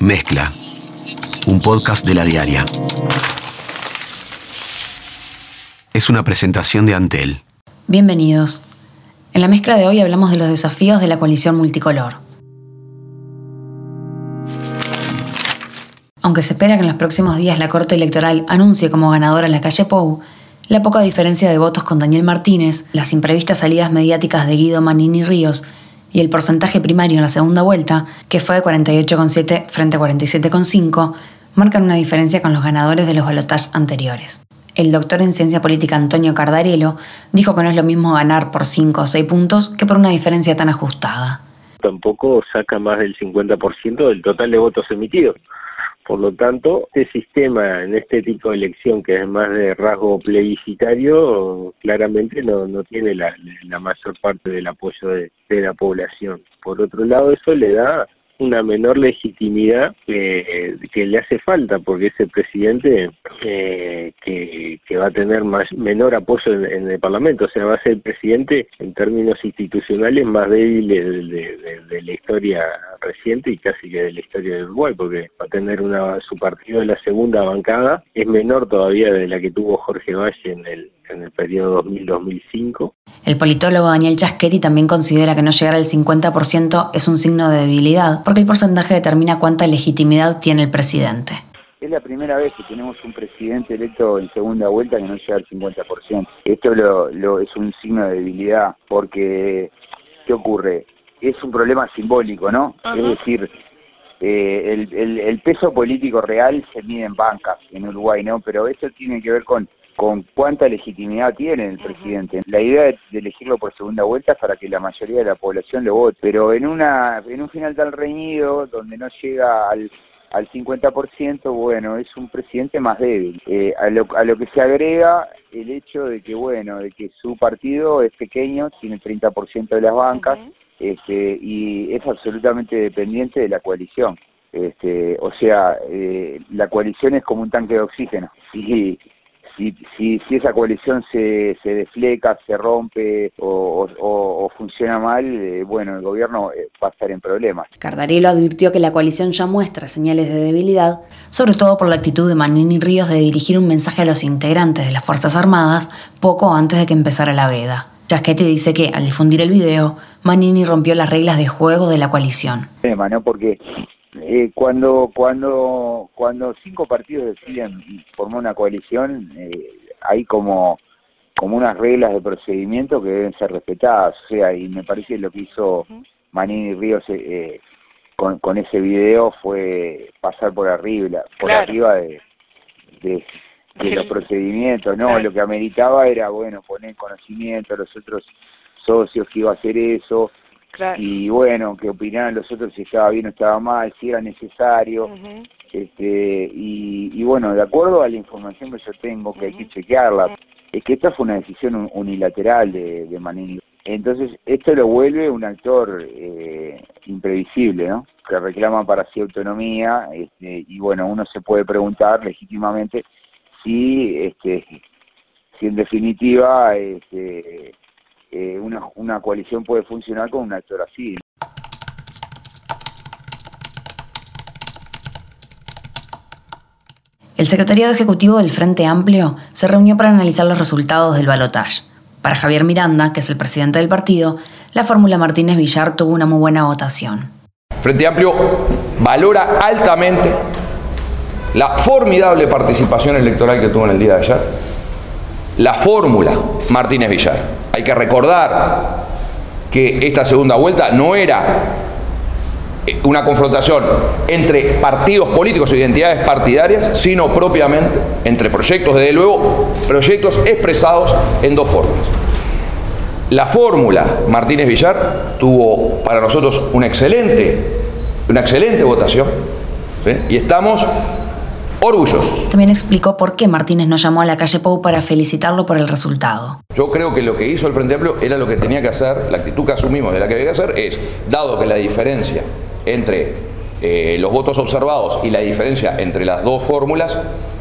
Mezcla, un podcast de La Diaria. Es una presentación de Antel. Bienvenidos. En la mezcla de hoy hablamos de los desafíos de la coalición multicolor. Aunque se espera que en los próximos días la Corte Electoral anuncie como ganadora la calle Pou, la poca diferencia de votos con Daniel Martínez, las imprevistas salidas mediáticas de Guido Manini Ríos y el porcentaje primario en la segunda vuelta, que fue de 48,7 frente a 47,5, marcan una diferencia con los ganadores de los balotajes anteriores. El doctor en ciencia política Antonio Cardarello dijo que no es lo mismo ganar por 5 o 6 puntos que por una diferencia tan ajustada. Tampoco saca más del 50% del total de votos emitidos. Por lo tanto, este sistema en este tipo de elección, que es más de rasgo plebiscitario, claramente no tiene la mayor parte del apoyo de la población. Por otro lado, eso le da una menor legitimidad que le hace falta, porque ese presidente que va a tener menor apoyo en el Parlamento, o sea, va a ser el presidente en términos institucionales más débil de la historia reciente y casi que de la historia de Uruguay, porque va a tener su partido de la segunda bancada, es menor todavía de la que tuvo Jorge Valle en el periodo 2000-2005. El politólogo Daniel Chaschetti también considera que no llegar al 50% es un signo de debilidad, porque el porcentaje determina cuánta legitimidad tiene el presidente. Es la primera vez que tenemos un presidente electo en segunda vuelta que no llega al 50%. Esto es un signo de debilidad, porque ¿qué ocurre? Es un problema simbólico, ¿no? Uh-huh. Es decir, el peso político real se mide en bancas en Uruguay, ¿no? Pero eso tiene que ver con cuánta legitimidad tiene el presidente. La idea de elegirlo por segunda vuelta es para que la mayoría de la población lo vote, pero en un final tan reñido, donde no llega al 50%, bueno, es un presidente más débil. A lo que se agrega el hecho de que su partido es pequeño, tiene 30% de las bancas, y es absolutamente dependiente de la coalición. O sea, la coalición es como un tanque de oxígeno. Si esa coalición se desfleca, se rompe o funciona mal, el gobierno va a estar en problemas. Cardarello advirtió que la coalición ya muestra señales de debilidad, sobre todo por la actitud de Manini Ríos de dirigir un mensaje a los integrantes de las Fuerzas Armadas poco antes de que empezara la veda. Chaschetti dice que, al difundir el video, Manini rompió las reglas de juego de la coalición. ¿No? Porque cuando 5 partidos deciden formar una coalición, hay como unas reglas de procedimiento que deben ser respetadas, o sea, y me parece que lo que hizo Manini Ríos con ese video fue pasar por arriba de los procedimientos, ¿no? Lo que ameritaba era, poner conocimiento a los otros socios que iba a hacer eso. Claro. Y que opinaran los otros si estaba bien o estaba mal, si era necesario. Uh-huh. De acuerdo a la información que yo tengo, que hay que chequearla, es que esta fue una decisión unilateral de Manini. Entonces, esto lo vuelve un actor imprevisible, ¿no? Que reclama para sí autonomía, uno se puede preguntar legítimamente si en definitiva una coalición puede funcionar con un actor así. El secretariado ejecutivo del Frente Amplio se reunió para analizar los resultados del balotaje. Para Javier Miranda, que es el presidente del partido, la fórmula Martínez Villar tuvo una muy buena votación. Frente Amplio valora altamente la formidable participación electoral que tuvo en el día de ayer. La fórmula Martínez Villar. Hay que recordar que esta segunda vuelta no era una confrontación entre partidos políticos o identidades partidarias, sino propiamente entre proyectos, desde luego, proyectos expresados en 2 fórmulas. La fórmula Martínez Villar tuvo para nosotros una excelente votación, ¿sí? Y estamos orgullosos. También explicó por qué Martínez no llamó a la calle Pou para felicitarlo por el resultado. Yo creo que lo que hizo el Frente Amplio era lo que tenía que hacer, la actitud que asumimos de la que había que hacer es, dado que la diferencia entre los votos observados y la diferencia entre las 2 fórmulas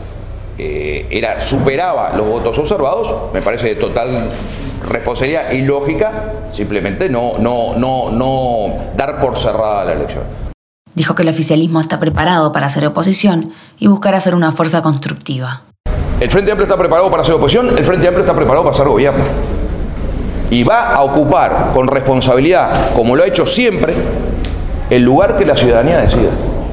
superaba los votos observados, me parece de total responsabilidad y lógica simplemente no dar por cerrada la elección. Dijo que el oficialismo está preparado para hacer oposición y buscar hacer una fuerza constructiva. El Frente Amplio está preparado para hacer oposición, el Frente Amplio está preparado para hacer gobierno. Y va a ocupar con responsabilidad, como lo ha hecho siempre, el lugar que la ciudadanía decida.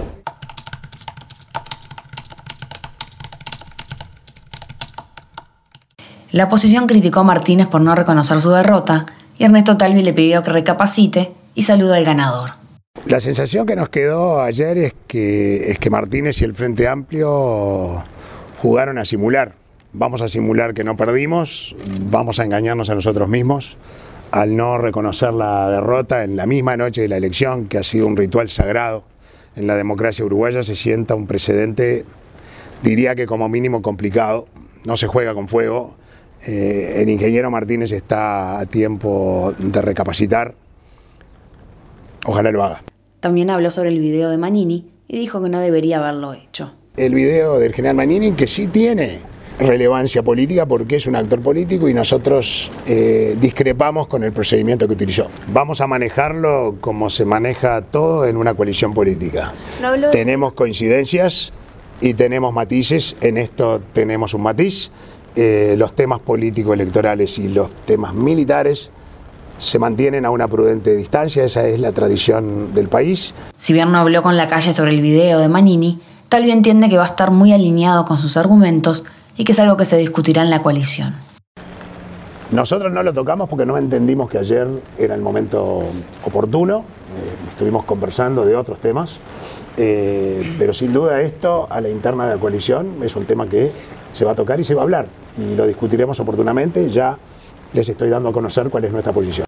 La oposición criticó a Martínez por no reconocer su derrota y Ernesto Talvi le pidió que recapacite y saluda al ganador. La sensación que nos quedó ayer es que Martínez y el Frente Amplio jugaron a simular. Vamos a simular que no perdimos, vamos a engañarnos a nosotros mismos al no reconocer la derrota en la misma noche de la elección, que ha sido un ritual sagrado en la democracia uruguaya. Se sienta un precedente, diría que como mínimo complicado, no se juega con fuego. El ingeniero Martínez está a tiempo de recapacitar, ojalá lo haga. También habló sobre el video de Manini y dijo que no debería haberlo hecho. El video del general Manini, que sí tiene relevancia política porque es un actor político y nosotros discrepamos con el procedimiento que utilizó. Vamos a manejarlo como se maneja todo en una coalición política. Tenemos coincidencias y tenemos matices, en esto tenemos un matiz. Los temas políticos electorales y los temas militares se mantienen a una prudente distancia, esa es la tradición del país. Si bien no habló con La Calle sobre el video de Manini, Talvi entiende que va a estar muy alineado con sus argumentos y que es algo que se discutirá en la coalición. Nosotros no lo tocamos porque no entendimos que ayer era el momento oportuno, estuvimos conversando de otros temas, pero sin duda esto a la interna de la coalición es un tema que se va a tocar y se va a hablar y lo discutiremos oportunamente. Ya les estoy dando a conocer cuál es nuestra posición.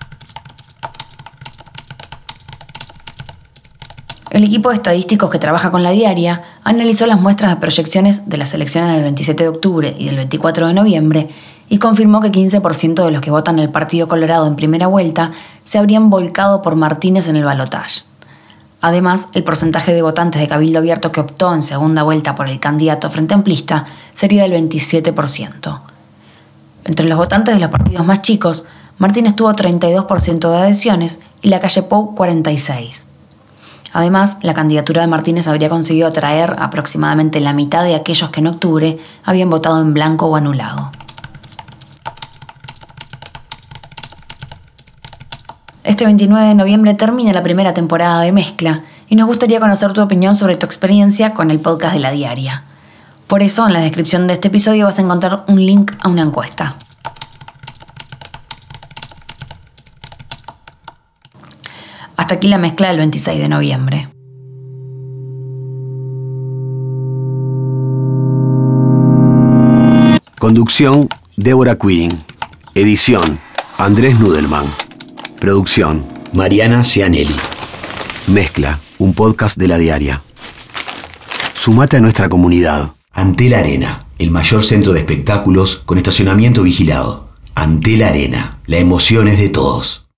El equipo de estadísticos que trabaja con La Diaria analizó las muestras de proyecciones de las elecciones del 27 de octubre y del 24 de noviembre y confirmó que 15% de los que votan el Partido Colorado en primera vuelta se habrían volcado por Martínez en el balotaje. Además, el porcentaje de votantes de Cabildo Abierto que optó en segunda vuelta por el candidato frente amplista sería del 27%. Entre los votantes de los partidos más chicos, Martínez tuvo 32% de adhesiones y La Calle Pou 46%. Además, la candidatura de Martínez habría conseguido atraer aproximadamente la mitad de aquellos que en octubre habían votado en blanco o anulado. Este 29 de noviembre termina la primera temporada de Mezcla y nos gustaría conocer tu opinión sobre tu experiencia con el podcast de La Diaria. Por eso, en la descripción de este episodio vas a encontrar un link a una encuesta. Hasta aquí la mezcla del 26 de noviembre. Conducción, Débora Quirin. Edición, Andrés Nudelman. Producción, Mariana Cianelli. Mezcla, un podcast de La Diaria. Sumate a nuestra comunidad. Antel Arena, el mayor centro de espectáculos con estacionamiento vigilado. Antel Arena, la emoción es de todos.